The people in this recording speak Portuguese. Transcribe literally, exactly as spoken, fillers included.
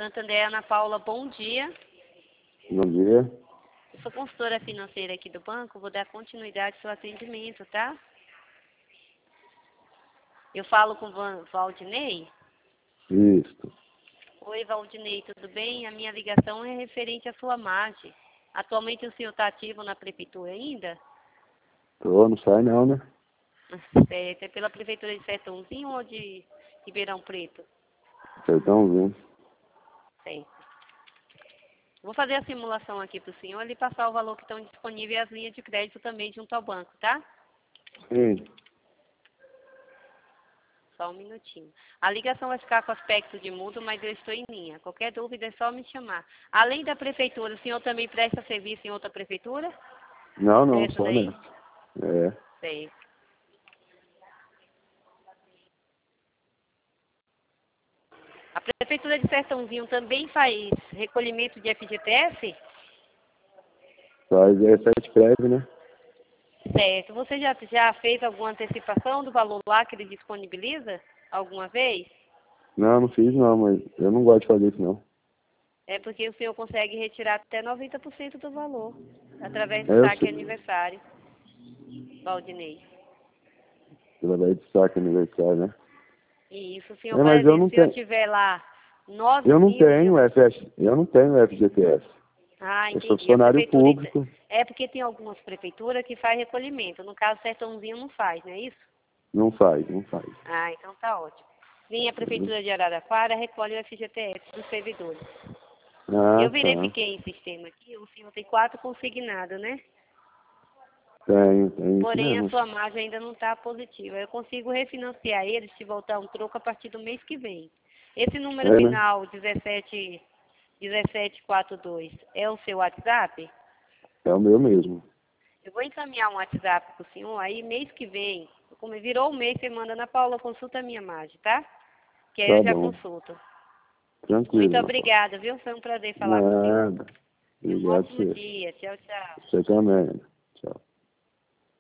Santander, Ana Paula, bom dia. Bom dia. Eu sou consultora financeira aqui do banco, vou dar continuidade ao seu atendimento, tá? Eu falo com o Valdinei? Isso. Oi, Valdinei, tudo bem? A minha ligação é referente à sua margem. Atualmente o senhor está ativo na prefeitura ainda? Tô, não sai não, né? Certo. É pela prefeitura de Sertãozinho ou de Ribeirão Preto? Sertãozinho. Certo. Vou fazer a simulação aqui para o senhor e passar o valor que estão disponíveis e as linhas de crédito também junto ao banco, tá? Sim. Só um minutinho. A ligação vai ficar com aspecto de mudo, mas eu estou em linha. Qualquer dúvida é só me chamar. Além da prefeitura, o senhor também presta serviço em outra prefeitura? Não, não, Essa só daí? nessa. É. Certo. A prefeitura de Sertãozinho também faz recolhimento de F G T S? Faz é sete prévio, né? Certo. Você já, já fez alguma antecipação do valor lá que ele disponibiliza? Alguma vez? Não, não fiz não, mas eu não gosto de fazer isso não. É porque o senhor consegue retirar até noventa por cento do valor, através É, do eu saque sei. aniversário, Valdinei. Pela lei de saque aniversário, né? E isso, o senhor, É, por mas eu exemplo, não se eu tenho. tiver lá nove Eu não mil de... tenho F S. Eu não tenho F G T S. Ah, Eu sou entendi. A funcionário prefeitura... público. É porque tem algumas prefeituras que faz recolhimento. No caso, Sertãozinho não faz, não é isso? Não faz, não faz. Ah, então tá ótimo. Vem a Uhum. prefeitura de Araraquara, recolhe o F G T S dos servidores. Ah, Eu tá. verifiquei em sistema aqui, o senhor tem quatro consignados, né? Tenho, tenho isso Porém, a mesmo. sua margem ainda não está positiva. Eu consigo refinanciar eles se voltar um troco a partir do mês que vem. Esse número É, né? final, dezessete, dezessete quarenta e dois, é o seu WhatsApp? É o meu mesmo. Eu vou encaminhar um WhatsApp para o senhor, aí mês que vem, como virou o mês, você manda na Paula, consulta a minha margem, tá? Que aí eu Tá já bom. consulto. Muito Tranquilo, Ana Paula. obrigada, viu? Foi um prazer falar com o senhor. Nada. E um Obrigado a ótimo você. dia. Tchau, tchau. Você também.